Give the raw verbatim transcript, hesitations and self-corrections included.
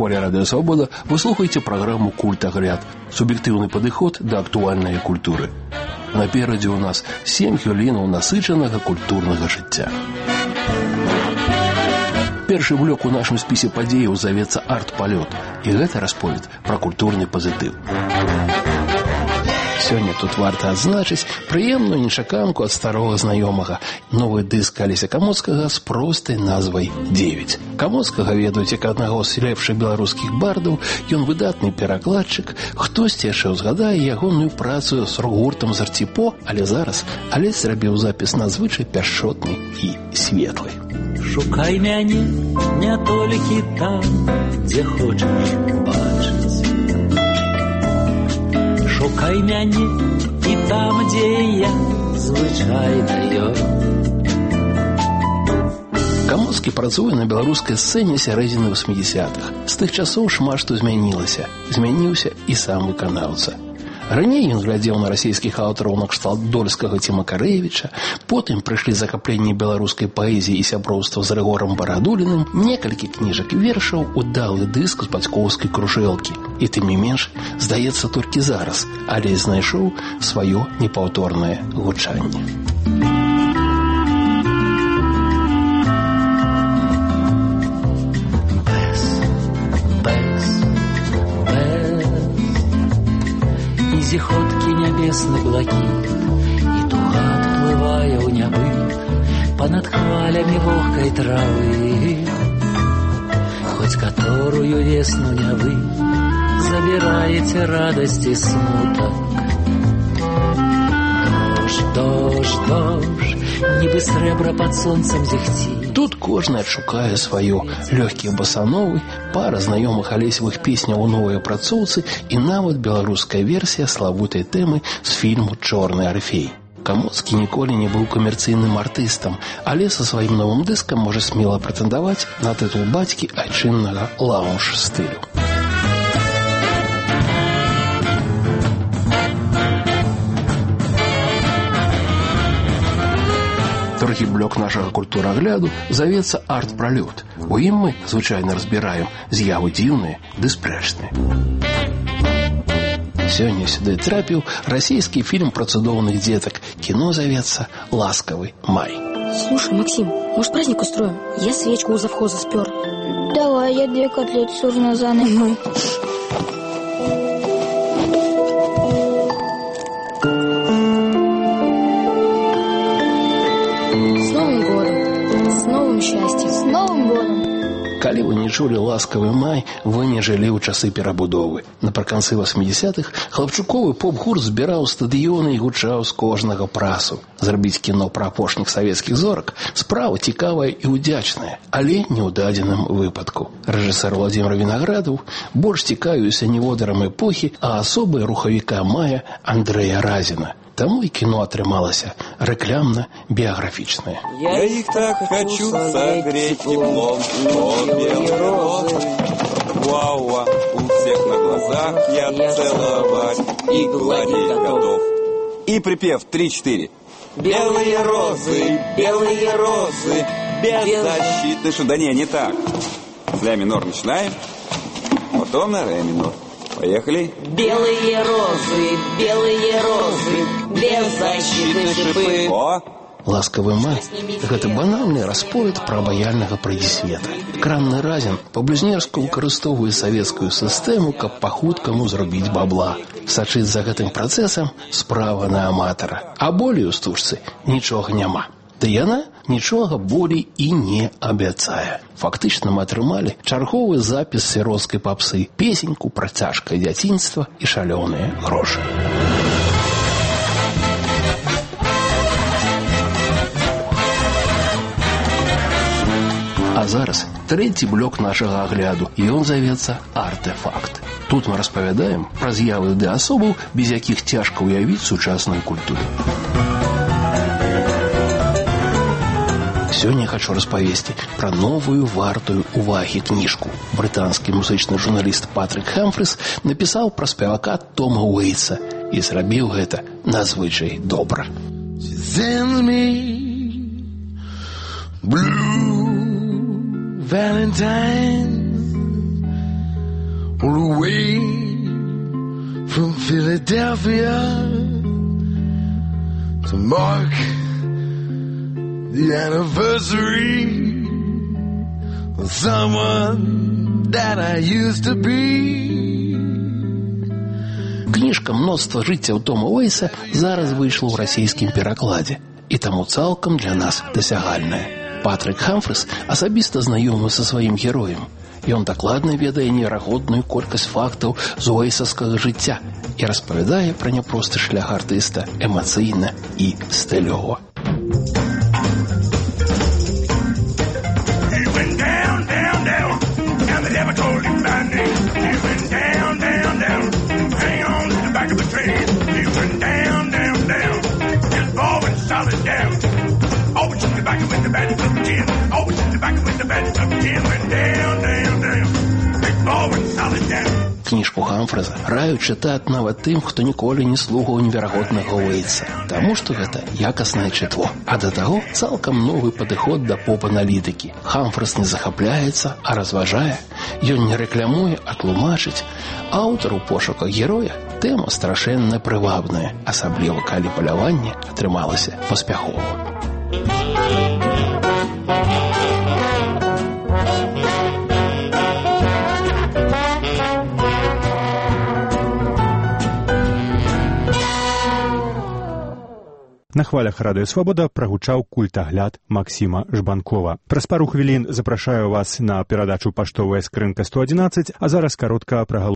хваля Радио Свобода вы слухаете программу «Культагляд» – субъективный подход до актуальной культуры. Наперадзе у нас сем хвілінаў насычанага культурнага жыцця. Першы блок у нашым спісе падзеяў завецца «Арт-палёт», і гэта расповед пра культурны пазітыў. Сёння тут варта адзначыць прыемную нечаканку ад старога знаёмага. Новы дыск Алеся Камоцкага з простай назвай «девять». Камоцкага ведаюць як аднаго з лепшых беларускіх бардаў, ён выдатны перакладчык, хтосьці яшчэ ўзгадае ягоную працу з рок-гуртам «Зарціпо», але зараз Алесь зрабіў запіс надзвычай пяшчотны і светлы. Шукай мяне не толькі там, дзе хочаш бачыць. Шукай мяне і там, дзе я звычайна ём. Камоцкі працуе на беларускай сцэне сярэдзіны васьмідзесятых. З тых часоў шмат што змянілася. Змяніўся і сам выканаўца. Раней ён глядзеў на расійскіх аўтараў накшталт Дольскага ці Макарэвіча, потым прыйшлі захапленне беларускай паэзіі і сяброўства з Рыгорам Барадуліным, некалькі кніжак і вершаў, удалы дыск з бацькоўскай кружэлкі. І тым не менш, здаецца, толькі зараз Алесь знайшоў сваё непаўторнае гучанне. Зіходкі нябесны блакіт, і туга адплывае ў нябыт панад хвалямі вогкай травы. Хоць каторую весну не вы забіраеце радасць і смутак. Дождж, дождж, дождж, нібы срэбра пад сонцам зіхці. Тут кожны адшукае сваё. Лёгкія басановы, пара знаёмых алесевых песняў у новай апрацоўцы і нават беларуская версія славутай тэмы з фільму «Чорны арфей». Камоцкі ніколі не быў камерцыйным артыстам, але са сваім новым дыскам можа смела прэтэндаваць на тытул бацькі айчыннага лаунж-стылю. Другі блок нашага культурагляду завецца «Арт-пралёт». У ім мы звычайна разбіраем з'явы дзіўныя ды спрэчныя. Сёння сюды трапіў расійскі фільм пра цудоўных дзетак. Кіно завецца «Ласкавы май». Слушай, Максим, может, праздник устроим? Я свечку у завхоза спер. Давай, я две котлеты с урнозаной. Калі вы не чулі «Ласкавы май», вы не жылі ў часы перабудовы. Напрыканцы васьмідзесятых хлапчуковы поп-гурт збіраў стадыёны і гучаў з кожнага прасу. Зрабіць кіно пра апошніх савецкіх зорак справа цікавая і ўдзячная, але не ў дадзеным выпадку. Рэжысэр Владзімир Вінаградаў больш цікавіўся не водарам эпохі, а асобай рухавіка мая Андрэя Разіна. Таму і кіно атрымалася рэклямна-біяграфічнае. Я их так хочу согреть теплом, о, белые розы. Вау-ва, у всех на глазах я целовать и гладить готов. И припев три-четыре. Белые розы, белые розы, без защиты. Что, да не, не так. С ля минор начинаем, потом на ре минор. Поехали. Белые розы, белые розы, без защиты шипы. О! «Ласкавы май» – гэта банальны расповед пра абаяльнага прыдзісвета. Крамны Разін па-блюзнерску выкарыстоўвае савецкую сістэму, каб па-хуткаму зрабіць бабла. Сачыць за гэтым працэсам справа на аматара. А болей у стужцы нічога няма. Ды яна нічога болей і не абяцае. Фактычна мы атрымалі чарговы запіс сіроцкай папсы, песеньку пра цяжкае дзяцінства і шалёныя грошы. А зараз трэці блок нашага агляду, і ён завецца «Артэфакт». Тут мы распавядаем пра з'явы ды асобаў, без якіх цяжка ўявіць сучасную культуру. Сёння хочу распавесці пра новую вартую увагі кніжку. Брытанскі музычны журналіст Патрик Хамфрис напісаў пра спевака Тома Уэйтса і зрабіў гэта надзвычай добра. Valentine, all the way from Philadelphia to mark the anniversary of someone that I used to be. Кніжка «Мноства жыццяў» Тома Уэйса зараз выйшла ў расійскім перакладзе і таму цалкам для нас дасягальная. Патрык Хамфрыс асабіста знаёмы са сваім героем. Ён дакладна ведае неверагодную колькасць фактаў з уэйсаўскага жыцця і распавядае пра няпросты шлях артыста эмацыйна і стылёва. Кніжку Хамфрыса раю чытаць нават тым, хто ніколі не слухаў неверагоднага Уэйса, таму што гэта якаснае чытло. А да таго цалкам новы падыход да поп-аналітыкі. Хамфрыс не захапляецца, а разважае. Ён не рэклямуе, а тлумачыць. Аўтар у пошуках героя тэма страшэнна прывабная, асабліва калі паляванне атрымалася паспяхова. На хвалях радыё «Свабода» прагучаў культагляд Максіма Жбанкова. Праз пару хвілін запрашаю вас на перадачу «Паштовая скрынка сто адзінаццаць», а зараз каротка пра